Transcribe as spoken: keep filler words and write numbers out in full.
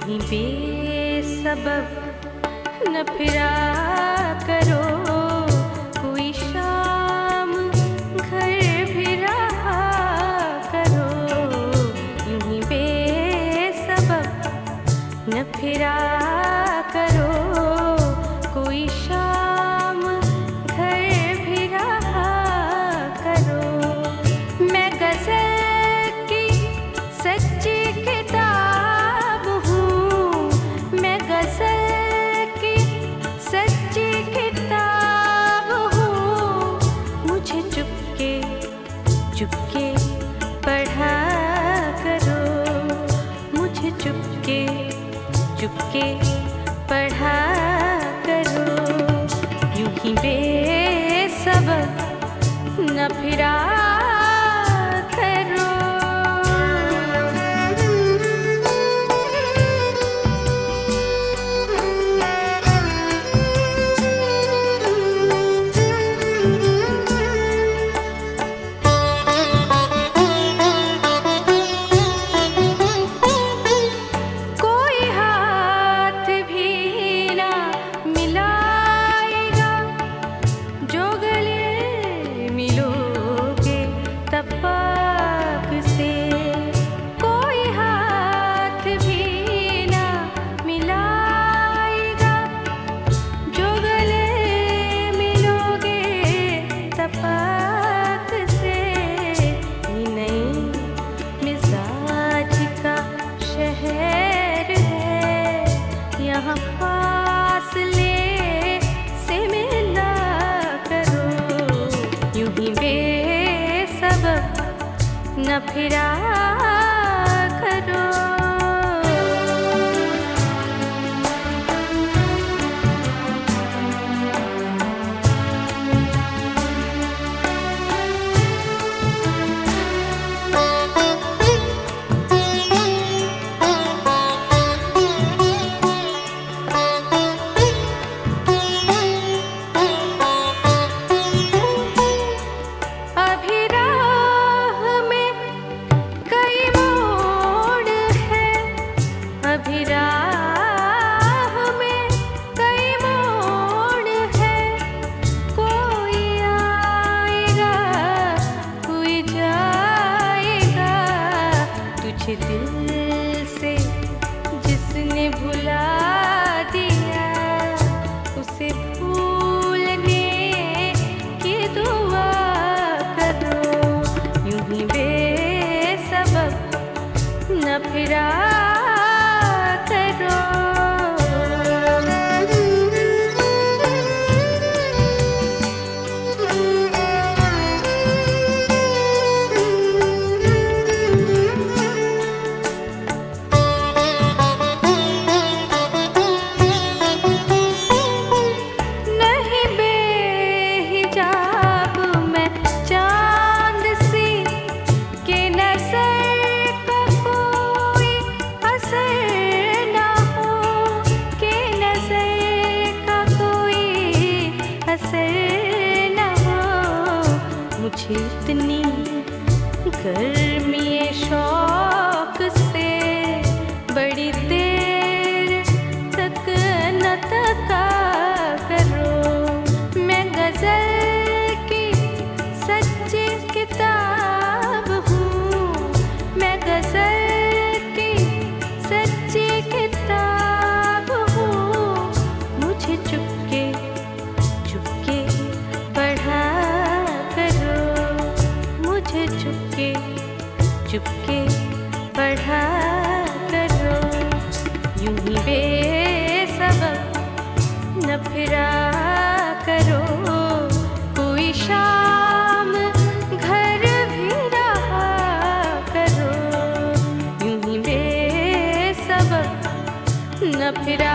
ही बेसबब न फिरा करो, कोई शाम घर भी रहा करो। यूं ही बेसबब न फिरा करो, कोई शाम घर भी रहा करो। मैं गज़ल की सच्ची किताब हूँ, मैं गज़ल की सच्ची किताब हूँ। मुझे चुपके चुपके पढ़ा करो, मुझे चुपके चुपके पढ़ा करो। यूं ही बेसबब न फिरा करो। कोई हाथ भी ना मिलाएगा, जो गले मिलोगे तब पाक से। कोई हाथ भी ना मिलाएगा, जो गले मिलोगे तब पाक से। ये नई मिजाज का शहर है, यहाँ फासले से मिला करो। यूं ही बेसबब न फिरा करो। अभी राह में कई मोड़ है, अभी राह में कई मोड़ है। कोई आएगा कोई जाएगा, तुझे दिल से जिसने भुला दिया, उसे भूलने की दुआ करो। यूं ही बेसबब न फिरा करो। नहीं बेहिजाब मैं चांद सी, के नज़र का कोई असर ना हो, के नज़र का कोई असर ना हो। मुझे इतनी गर्मी शौक से बड़ी देर तक न तका करो। मैं गज़ल की सच्ची किताब हूँ, मैं गज़ल की सच्ची किताब हूँ। मुझे चुपके चुपके पढ़ा करो, मुझे चुपके चुपके पढ़ा करो। यूं ही बेसबब न फिरा करो, कोई शाम घर भी रहा करो। यूं ही बेसबब न फिरा